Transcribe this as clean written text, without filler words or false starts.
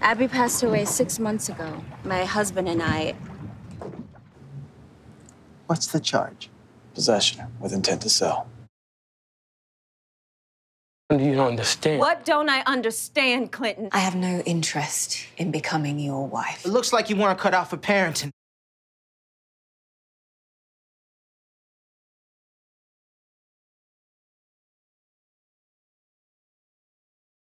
Abby passed away 6 months ago. My husband and I... What's the charge? Possession with intent to sell. You don't understand. What don't I understand, Clinton? I have no interest in becoming your wife. It looks like you want to cut out for parenting.